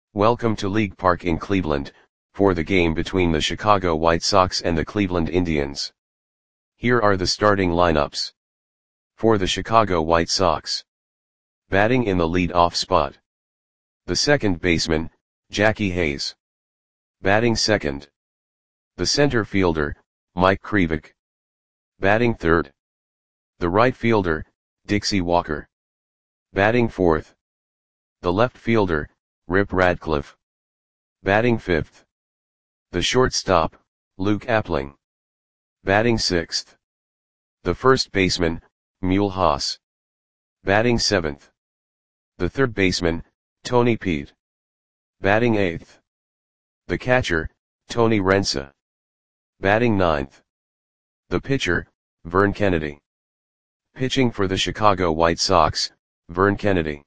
Welcome to League Park in Cleveland, for the game between the Chicago White Sox and the Cleveland Indians. Here are the starting lineups. For the Chicago White Sox. Batting in the lead-off spot. The second baseman, Jackie Hayes. Batting second. The center fielder, Mike Krivik. Batting third. The right fielder, Dixie Walker. Batting fourth. The left fielder, Rip Radcliffe. Batting fifth. The shortstop, Luke Appling. Batting sixth. The first baseman, Mule Haas. Batting seventh. The third baseman, Tony Pete. Batting eighth. The catcher, Tony Rensa. Batting ninth. The pitcher, Vern Kennedy. Pitching for the Chicago White Sox, Vern Kennedy.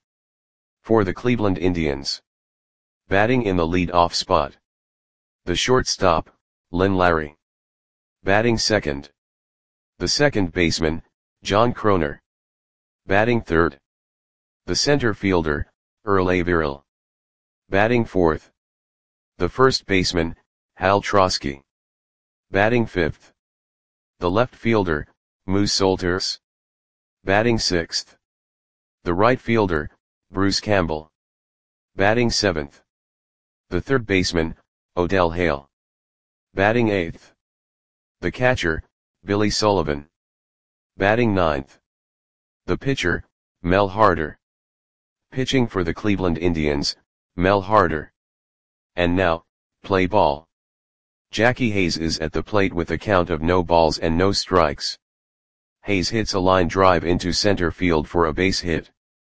For the Cleveland Indians. Batting in the lead-off spot. The shortstop, Lynn Larry. Batting second. The second baseman, John Kroner. Batting third. The center fielder, Earl Averill. Batting fourth. The first baseman, Hal Trosky. Batting fifth. The left fielder, Moose Solters. Batting sixth. The right fielder, Bruce Campbell. Batting seventh. The third baseman, Odell Hale. Batting eighth. The catcher, Billy Sullivan. Batting ninth. The pitcher, Mel Harder. Pitching for the Cleveland Indians, Mel Harder. And now, play ball. Jackie Hayes is at the plate with a count of no balls and no strikes. Hayes hits a line drive into center field for a base hit.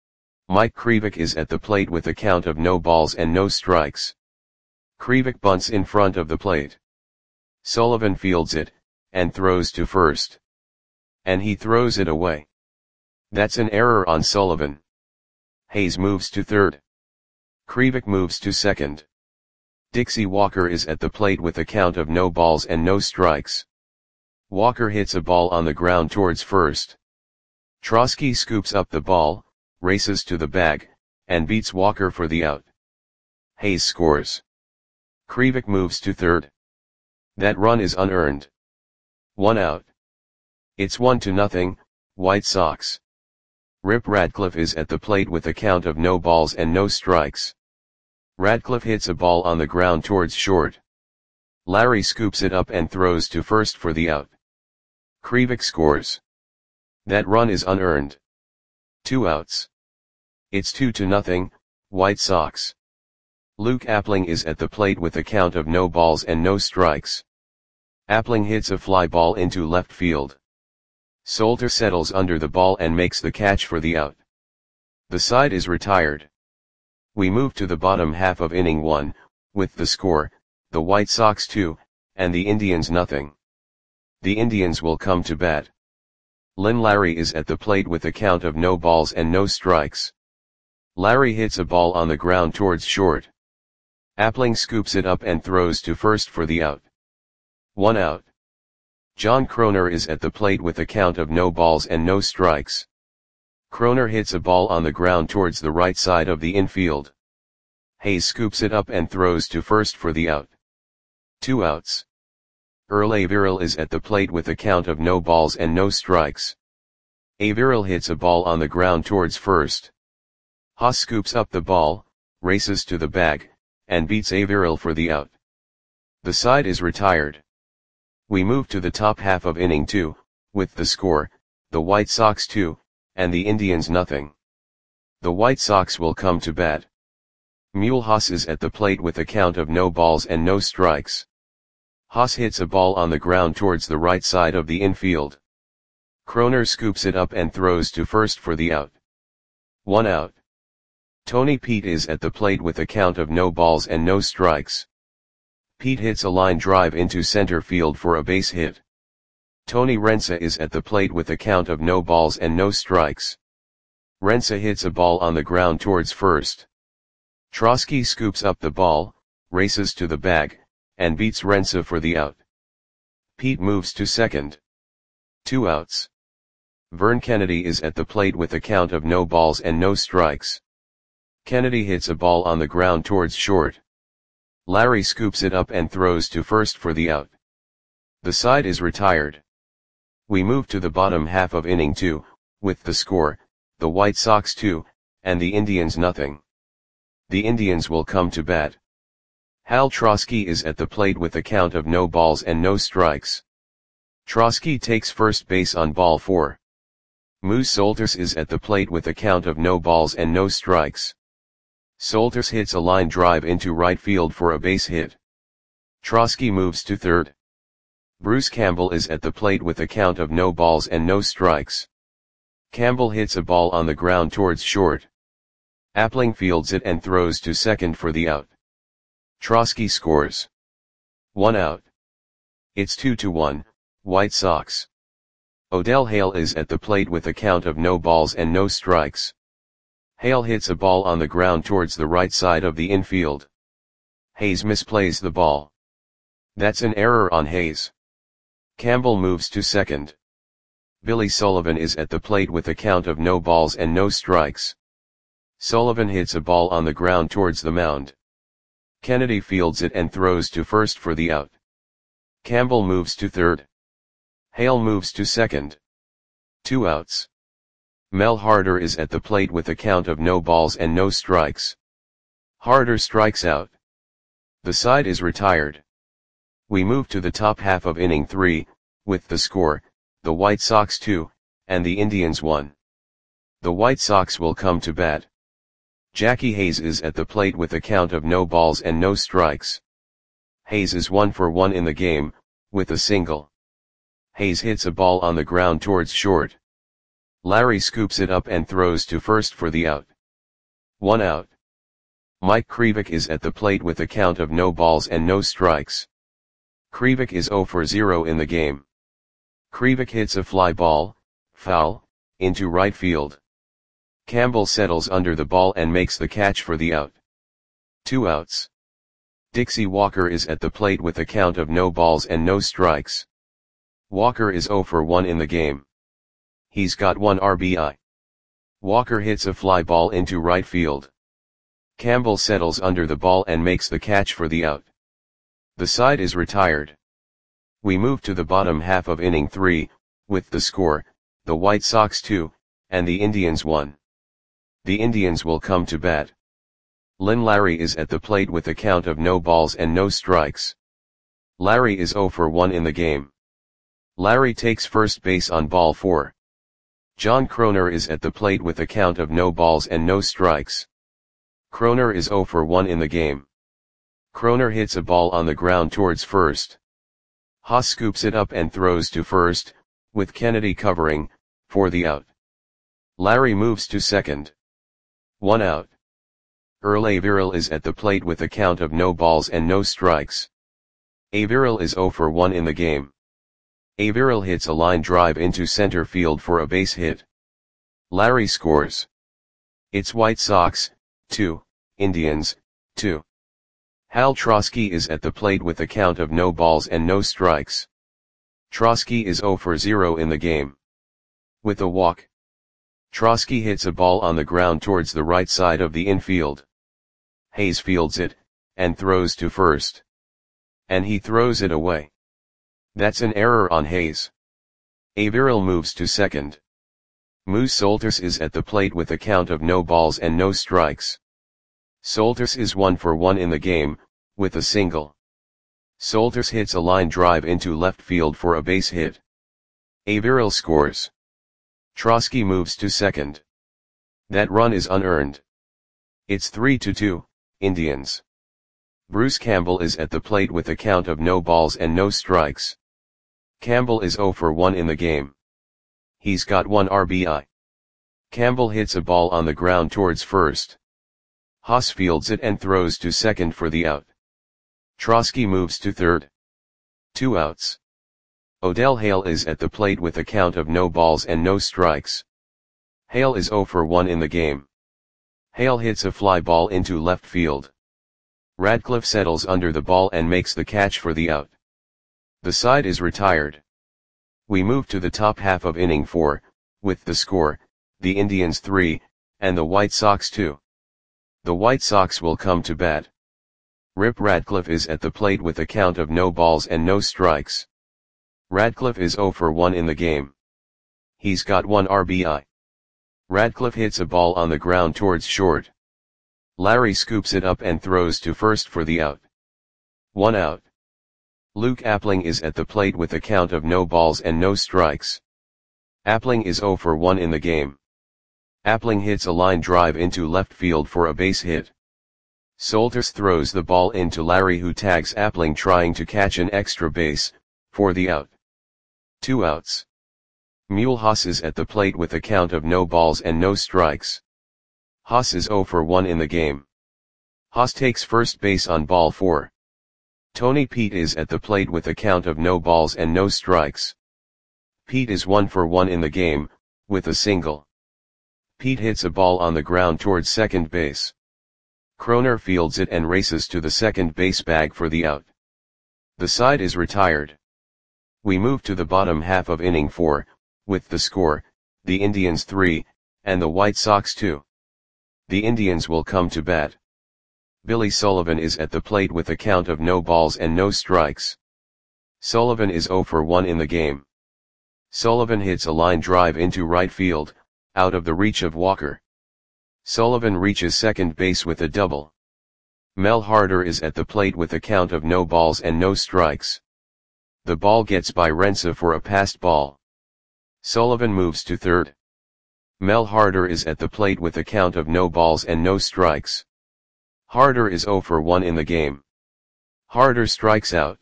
Mike Krivik is at the plate with a count of no balls and no strikes. Krivik bunts in front of the plate. Sullivan fields it, and throws to first. And he throws it away. That's an error on Sullivan. Hayes moves to third. Krivik moves to second. Dixie Walker is at the plate with a count of no balls and no strikes. Walker hits a ball on the ground towards first. Trosky scoops up the ball, races to the bag, and beats Walker for the out. Hayes scores. Krivik moves to third. That run is unearned. 1 out. It's 1-0, White Sox. Rip Radcliffe is at the plate with a count of no balls and no strikes. Radcliffe hits a ball on the ground towards short. Larry scoops it up and throws to first for the out. Krivik scores. That run is unearned. 2 outs. It's 2-0, White Sox. Luke Appling is at the plate with a count of no balls and no strikes. Appling hits a fly ball into left field. Solter settles under the ball and makes the catch for the out. The side is retired. We move to the bottom half of inning 1, with the score, the White Sox 2, and the Indians nothing. The Indians will come to bat. Lynn Larry is at the plate with a count of no balls and no strikes. Larry hits a ball on the ground towards short. Appling scoops it up and throws to first for the out. 1 out. John Kroner is at the plate with a count of no balls and no strikes. Kroner hits a ball on the ground towards the right side of the infield. Hayes scoops it up and throws to first for the out. 2 outs. Earl Averill is at the plate with a count of no balls and no strikes. Averill hits a ball on the ground towards first. Haas scoops up the ball, races to the bag, and beats Averill for the out. The side is retired. We move to the top half of inning 2, with the score, the White Sox 2, and the Indians nothing. The White Sox will come to bat. Mule Haas is at the plate with a count of no balls and no strikes. Haas hits a ball on the ground towards the right side of the infield. Kroner scoops it up and throws to first for the out. 1 out. Tony Pete is at the plate with a count of no balls and no strikes. Pete hits a line drive into center field for a base hit. Tony Rensa is at the plate with a count of no balls and no strikes. Rensa hits a ball on the ground towards first. Trosky scoops up the ball, races to the bag, and beats Rensa for the out. Pete moves to second. 2 outs. Vern Kennedy is at the plate with a count of no balls and no strikes. Kennedy hits a ball on the ground towards short. Larry scoops it up and throws to first for the out. The side is retired. We move to the bottom half of inning 2, with the score, the White Sox 2, and the Indians nothing. The Indians will come to bat. Hal Trosky is at the plate with a count of no balls and no strikes. Trosky takes first base on ball 4. Moose Solters is at the plate with a count of no balls and no strikes. Solters hits a line drive into right field for a base hit. Trosky moves to third. Bruce Campbell is at the plate with a count of no balls and no strikes. Campbell hits a ball on the ground towards short. Appling fields it and throws to second for the out. Trosky scores. 1 out. It's 2-1, White Sox. Odell Hale is at the plate with a count of no balls and no strikes. Hale hits a ball on the ground towards the right side of the infield. Hayes misplays the ball. That's an error on Hayes. Campbell moves to second. Billy Sullivan is at the plate with a count of no balls and no strikes. Sullivan hits a ball on the ground towards the mound. Kennedy fields it and throws to first for the out. Campbell moves to third. Hale moves to second. 2 outs. Mel Harder is at the plate with a count of no balls and no strikes. Harder strikes out. The side is retired. We move to the top half of inning 3, with the score, the White Sox 2, and the Indians 1. The White Sox will come to bat. Jackie Hayes is at the plate with a count of no balls and no strikes. Hayes is 1 for 1 in the game, with a single. Hayes hits a ball on the ground towards short. Larry scoops it up and throws to first for the out. 1 out. Mike Krivik is at the plate with a count of no balls and no strikes. Krivik is 0 for 0 in the game. Krivik hits a fly ball, foul, into right field. Campbell settles under the ball and makes the catch for the out. 2 outs. Dixie Walker is at the plate with a count of no balls and no strikes. Walker is 0 for 1 in the game. He's got 1 RBI. Walker hits a fly ball into right field. Campbell settles under the ball and makes the catch for the out. The side is retired. We move to the bottom half of inning 3, with the score, the White Sox 2, and the Indians 1. The Indians will come to bat. Lynn Larry is at the plate with a count of no balls and no strikes. Larry is 0 for 1 in the game. Larry takes first base on ball 4. John Kroner is at the plate with a count of no balls and no strikes. Kroner is 0 for 1 in the game. Kroner hits a ball on the ground towards first. Haas scoops it up and throws to first, with Kennedy covering, for the out. Larry moves to second. 1 out. Earl Averill is at the plate with a count of no balls and no strikes. Averill is 0 for 1 in the game. Averill hits a line drive into center field for a base hit. Larry scores. It's White Sox, 2, Indians, 2. Hal Trosky is at the plate with a count of no balls and no strikes. Trosky is 0 for 0 in the game. With a walk. Trosky hits a ball on the ground towards the right side of the infield. Hayes fields it, and throws to first. And he throws it away. That's an error on Hayes. Averill moves to second. Moose Solters is at the plate with a count of no balls and no strikes. Solters is 1 for 1 in the game, with a single. Solters hits a line drive into left field for a base hit. Averill scores. Trosky moves to second. That run is unearned. It's 3-2, Indians. Bruce Campbell is at the plate with a count of no balls and no strikes. Campbell is 0 for 1 in the game. He's got 1 RBI. Campbell hits a ball on the ground towards first. Haas fields it and throws to second for the out. Trosky moves to third. 2 outs. Odell Hale is at the plate with a count of no balls and no strikes. Hale is 0 for 1 in the game. Hale hits a fly ball into left field. Radcliffe settles under the ball and makes the catch for the out. The side is retired. We move to the top half of inning 4, with the score, the Indians 3, and the White Sox 2. The White Sox will come to bat. Rip Radcliffe is at the plate with a count of no balls and no strikes. Radcliffe is 0 for 1 in the game. He's got 1 RBI. Radcliffe hits a ball on the ground towards short. Larry scoops it up and throws to first for the out. 1 out. Luke Appling is at the plate with a count of no balls and no strikes. Appling is 0 for 1 in the game. Appling hits a line drive into left field for a base hit. Solters throws the ball into Larry, who tags Appling trying to catch an extra base, for the out. 2 outs. Mule Haas is at the plate with a count of no balls and no strikes. Haas is 0 for 1 in the game. Haas takes first base on ball 4. Tony Pete is at the plate with a count of no balls and no strikes. Pete is 1 for 1 in the game, with a single. Pete hits a ball on the ground towards second base. Kroner fields it and races to the second base bag for the out. The side is retired. We move to the bottom half of inning 4, with the score, the Indians 3, and the White Sox 2. The Indians will come to bat. Billy Sullivan is at the plate with a count of no balls and no strikes. Sullivan is 0 for 1 in the game. Sullivan hits a line drive into right field, out of the reach of Walker. Sullivan reaches second base with a double. Mel Harder is at the plate with a count of no balls and no strikes. The ball gets by Rensa for a passed ball. Sullivan moves to third. Mel Harder is at the plate with a count of no balls and no strikes. Harder is 0 for 1 in the game. Harder strikes out.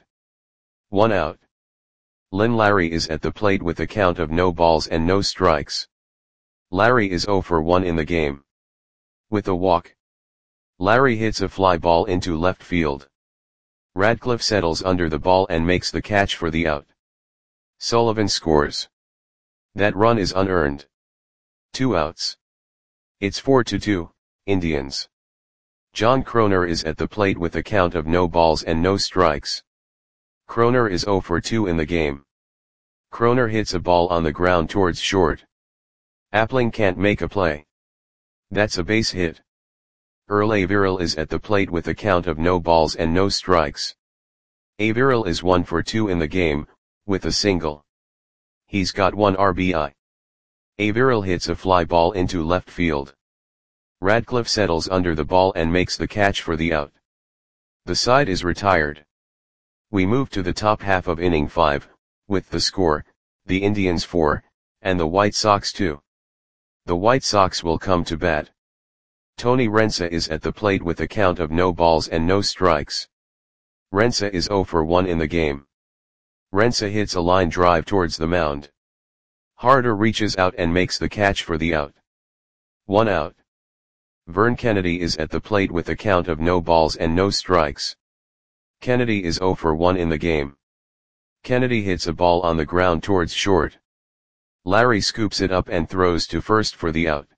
1 out. Lynn Larry is at the plate with a count of no balls and no strikes. Larry is 0 for 1 in the game. With a walk. Larry hits a fly ball into left field. Radcliffe settles under the ball and makes the catch for the out. Sullivan scores. That run is unearned. 2 outs. It's 4-2, Indians. John Kroner is at the plate with a count of no balls and no strikes. Kroner is 0 for 2 in the game. Kroner hits a ball on the ground towards short. Appling can't make a play. That's a base hit. Earl Averill is at the plate with a count of no balls and no strikes. Averill is 1 for 2 in the game, with a single. He's got 1 RBI. Averill hits a fly ball into left field. Radcliffe settles under the ball and makes the catch for the out. The side is retired. We move to the top half of inning 5, with the score, the Indians 4, and the White Sox 2. The White Sox will come to bat. Tony Rensa is at the plate with a count of no balls and no strikes. Rensa is 0 for 1 in the game. Rensa hits a line drive towards the mound. Harder reaches out and makes the catch for the out. 1 out. Vern Kennedy is at the plate with a count of no balls and no strikes. Kennedy is 0 for 1 in the game. Kennedy hits a ball on the ground towards short. Larry scoops it up and throws to first for the out.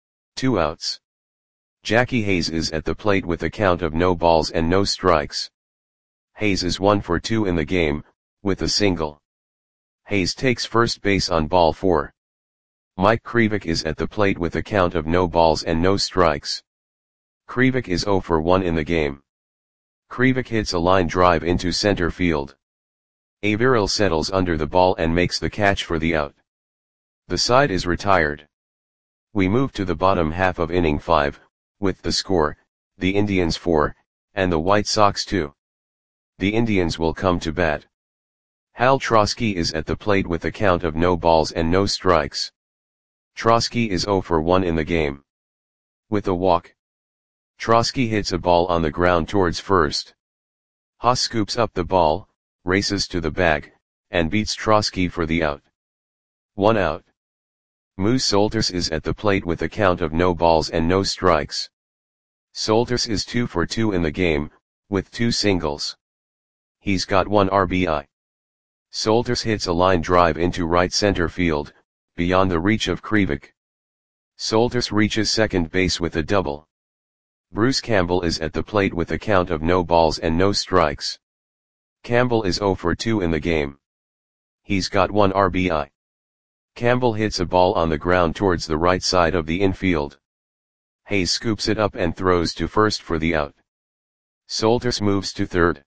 2 outs. Jackie Hayes is at the plate with a count of no balls and no strikes. Hayes is 1 for 2 in the game, with a single. Hayes takes first base on ball 4. Mike Krivik is at the plate with a count of no balls and no strikes. Krivik is 0 for 1 in the game. Krivik hits a line drive into center field. Averill settles under the ball and makes the catch for the out. The side is retired. We move to the bottom half of inning 5, with the score, the Indians 4, and the White Sox 2. The Indians will come to bat. Hal Trosky is at the plate with a count of no balls and no strikes. Trosky is 0 for 1 in the game. With a walk. Trosky hits a ball on the ground towards first. Haas scoops up the ball, races to the bag, and beats Trosky for the out. 1 out. Moose Solters is at the plate with a count of no balls and no strikes. Solters is 2 for 2 in the game, with 2 singles. He's got 1 RBI. Solters hits a line drive into right center field, beyond the reach of Krivik. Solters reaches second base with a double. Bruce Campbell is at the plate with a count of no balls and no strikes. Campbell is 0 for 2 in the game. He's got 1 RBI. Campbell hits a ball on the ground towards the right side of the infield. Hayes scoops it up and throws to first for the out. Solters moves to third.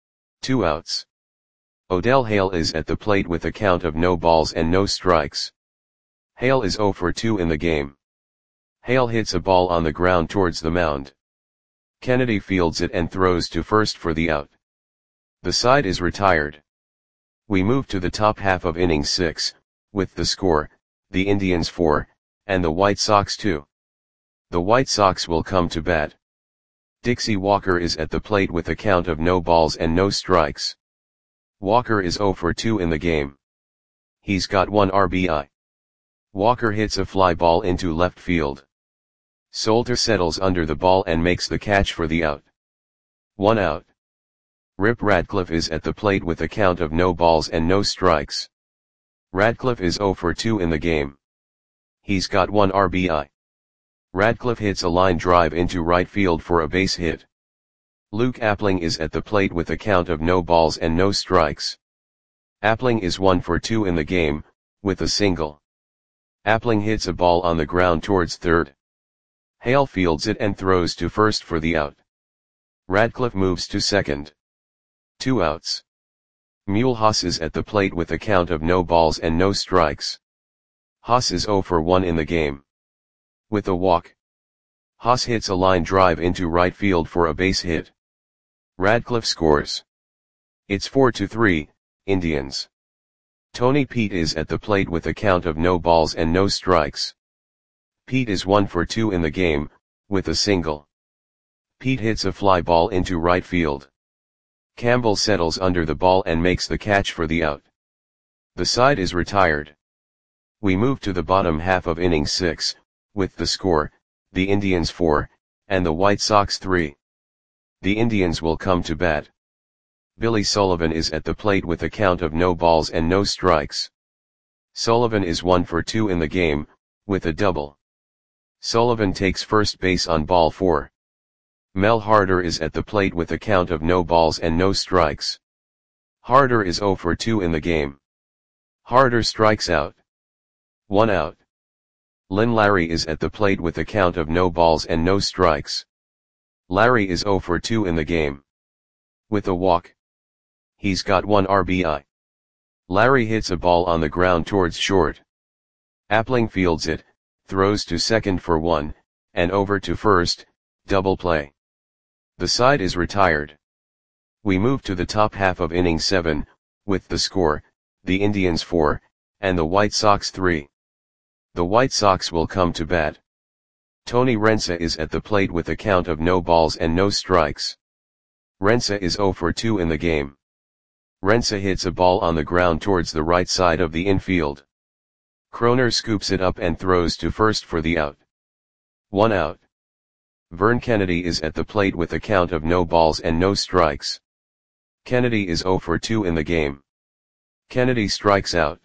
2 outs. Odell Hale is at the plate with a count of no balls and no strikes. Hale is 0 for 2 in the game. Hale hits a ball on the ground towards the mound. Kennedy fields it and throws to first for the out. The side is retired. We move to the top half of inning 6, with the score, the Indians 4, and the White Sox 2. The White Sox will come to bat. Dixie Walker is at the plate with a count of no balls and no strikes. Walker is 0 for 2 in the game. He's got 1 RBI. Walker hits a fly ball into left field. Solter settles under the ball and makes the catch for the out. 1 out. Rip Radcliffe is at the plate with a count of no balls and no strikes. Radcliffe is 0 for 2 in the game. He's got 1 RBI. Radcliffe hits a line drive into right field for a base hit. Luke Appling is at the plate with a count of no balls and no strikes. Appling is 1 for 2 in the game, with a single. Appling hits a ball on the ground towards third. Hale fields it and throws to first for the out. Radcliffe moves to second. 2 outs. Mulhouse is at the plate with a count of no balls and no strikes. Haas is 0 for 1 in the game. With a walk. Haas hits a line drive into right field for a base hit. Radcliffe scores. It's 4-3, Indians. Tony Pete is at the plate with a count of no balls and no strikes. Pete is 1 for 2 in the game, with a single. Pete hits a fly ball into right field. Campbell settles under the ball and makes the catch for the out. The side is retired. We move to the bottom half of inning 6, with the score, the Indians 4, and the White Sox 3. The Indians will come to bat. Billy Sullivan is at the plate with a count of no balls and no strikes. Sullivan is 1 for 2 in the game, with a double. Sullivan takes first base on ball 4. Mel Harder is at the plate with a count of no balls and no strikes. Harder is 0 for 2 in the game. Harder strikes out. 1 out. Lynn Larry is at the plate with a count of no balls and no strikes. Larry is 0 for 2 in the game. With a walk. He's got 1 RBI. Larry hits a ball on the ground towards short. Appling fields it, throws to second for 1, and over to first, double play. The side is retired. We move to the top half of inning 7, with the score, the Indians 4, and the White Sox 3. The White Sox will come to bat. Tony Rensa is at the plate with a count of no balls and no strikes. Rensa is 0 for 2 in the game. Rensa hits a ball on the ground towards the right side of the infield. Kroner scoops it up and throws to first for the out. 1 out. Vern Kennedy is at the plate with a count of no balls and no strikes. Kennedy is 0 for 2 in the game. Kennedy strikes out.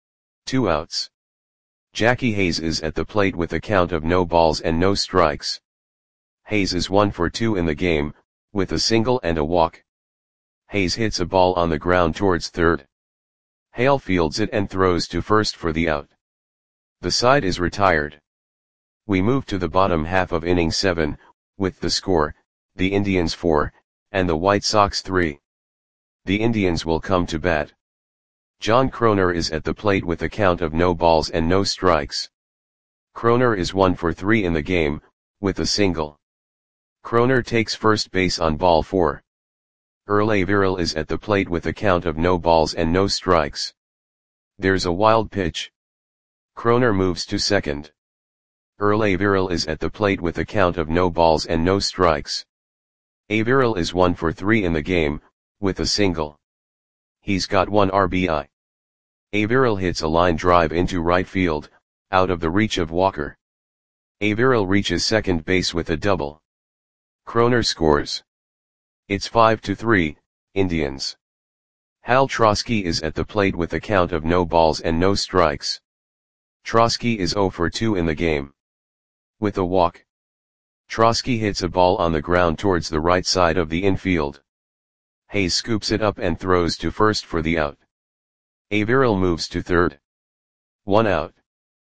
2 outs. Jackie Hayes is at the plate with a count of no balls and no strikes. Hayes is 1 for 2 in the game, with a single and a walk. Hayes hits a ball on the ground towards third. Hale fields it and throws to first for the out. The side is retired. We move to the bottom half of inning 7, with the score, the Indians 4, and the White Sox 3. The Indians will come to bat. John Kroner is at the plate with a count of no balls and no strikes. Kroner is 1 for 3 in the game, with a single. Kroner takes first base on ball 4. Earl Averill is at the plate with a count of no balls and no strikes. There's a wild pitch. Kroner moves to second. Earl Averill is at the plate with a count of no balls and no strikes. Averill is 1 for 3 in the game, with a single. He's got 1 RBI. Averill hits a line drive into right field, out of the reach of Walker. Averill reaches second base with a double. Kroner scores. It's 5-3, Indians. Hal Trosky is at the plate with a count of no balls and no strikes. Trosky is 0 for 2 in the game. With a walk. Trosky hits a ball on the ground towards the right side of the infield. Hayes scoops it up and throws to first for the out. Averill moves to third. 1 out.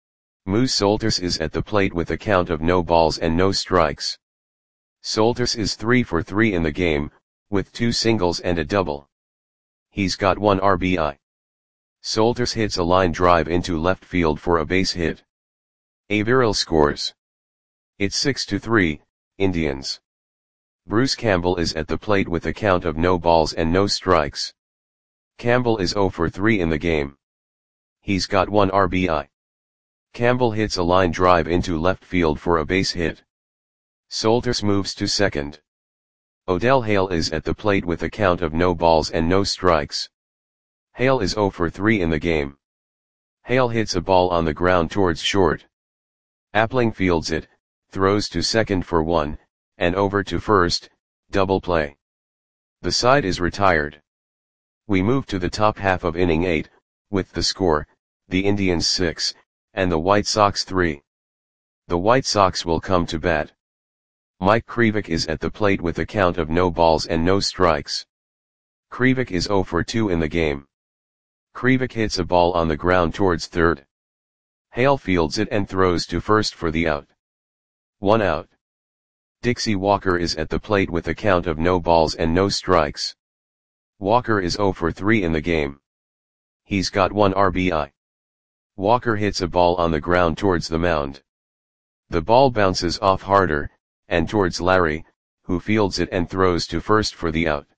Moose Solters is at the plate with a count of no balls and no strikes. Solters is 3 for 3 in the game, with 2 singles and a double. He's got 1 RBI. Solters hits a line drive into left field for a base hit. Averill scores. It's 6-3, Indians. Bruce Campbell is at the plate with a count of no balls and no strikes. Campbell is 0 for 3 in the game. He's got 1 RBI. Campbell hits a line drive into left field for a base hit. Solters moves to second. Odell Hale is at the plate with a count of no balls and no strikes. Hale is 0 for 3 in the game. Hale hits a ball on the ground towards short. Appling fields it, throws to second for 1, and over to first, double play. The side is retired. We move to the top half of inning 8, with the score, the Indians 6, and the White Sox 3. The White Sox will come to bat. Mike Krivik is at the plate with a count of no balls and no strikes. Krivik is 0 for 2 in the game. Krivik hits a ball on the ground towards third. Hale fields it and throws to first for the out. 1 out. Dixie Walker is at the plate with a count of no balls and no strikes. Walker is 0 for 3 in the game. He's got 1 RBI. Walker hits a ball on the ground towards the mound. The ball bounces off Harder, and towards Larry, who fields it and throws to first for the out.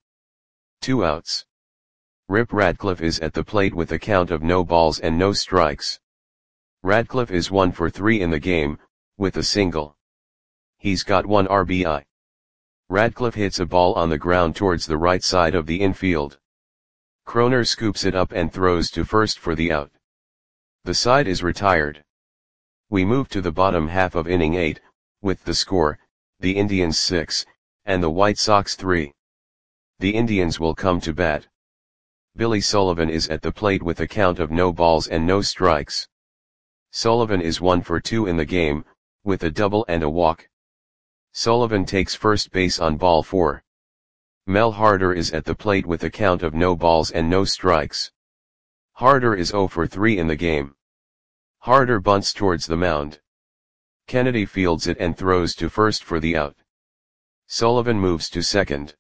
2 outs. Rip Radcliffe is at the plate with a count of no balls and no strikes. Radcliffe is 1 for 3 in the game, with a single. He's got 1 RBI. Radcliffe hits a ball on the ground towards the right side of the infield. Kroner scoops it up and throws to first for the out. The side is retired. We move to the bottom half of inning 8, with the score, the Indians 6, and the White Sox 3. The Indians will come to bat. Billy Sullivan is at the plate with a count of no balls and no strikes. Sullivan is 1 for 2 in the game, with a double and a walk. Sullivan takes first base on ball 4. Mel Harder is at the plate with a count of no balls and no strikes. Harder is 0 for 3 in the game. Harder bunts towards the mound. Kennedy fields it and throws to first for the out. Sullivan moves to second.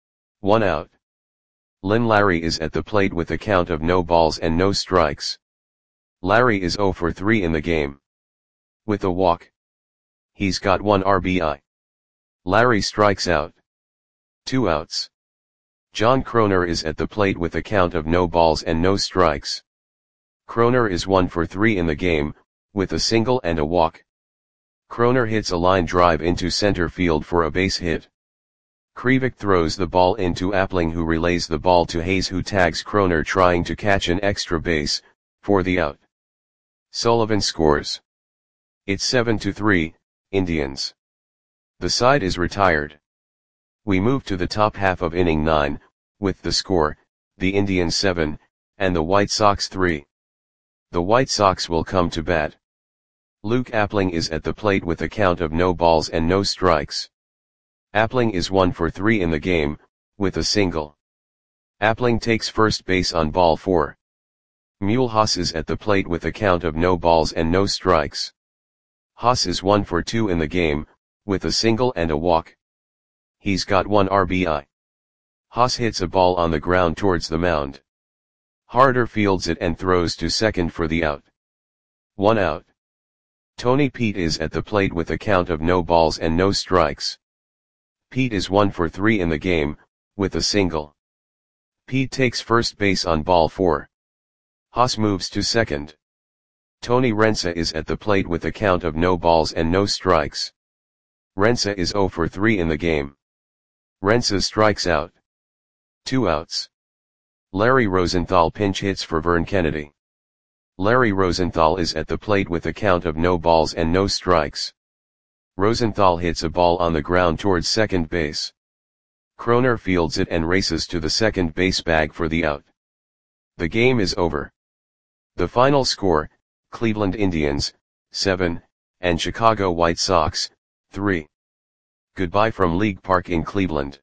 1 out. Lynn Larry is at the plate with a count of no balls and no strikes. Larry is 0 for 3 in the game. With a walk. He's got 1 RBI. Larry strikes out. 2 outs. John Kroner is at the plate with a count of no balls and no strikes. Kroner is 1 for 3 in the game, with a single and a walk. Kroner hits a line drive into center field for a base hit. Krivik throws the ball into Appling, who relays the ball to Hayes, who tags Kroner trying to catch an extra base, for the out. Sullivan scores. It's 7-3, Indians. The side is retired. We move to the top half of inning 9, with the score, the Indians 7, and the White Sox 3. The White Sox will come to bat. Luke Appling is at the plate with a count of no balls and no strikes. Appling is 1 for 3 in the game, with a single. Appling takes first base on ball 4. Mulhouse is at the plate with a count of no balls and no strikes. Haas is 1 for 2 in the game, with a single and a walk. He's got 1 RBI. Haas hits a ball on the ground towards the mound. Harder fields it and throws to second for the out. 1 out. Tony Pete is at the plate with a count of no balls and no strikes. Pete is 1 for 3 in the game, with a single. Pete takes first base on ball 4. Haas moves to second. Tony Rensa is at the plate with a count of no balls and no strikes. Rensa is 0 for 3 in the game. Rensa strikes out. 2 outs. Larry Rosenthal pinch hits for Vern Kennedy. Larry Rosenthal is at the plate with a count of no balls and no strikes. Rosenthal hits a ball on the ground towards second base. Kroner fields it and races to the second base bag for the out. The game is over. The final score, Cleveland Indians, 7, and Chicago White Sox, 3. Goodbye from League Park in Cleveland.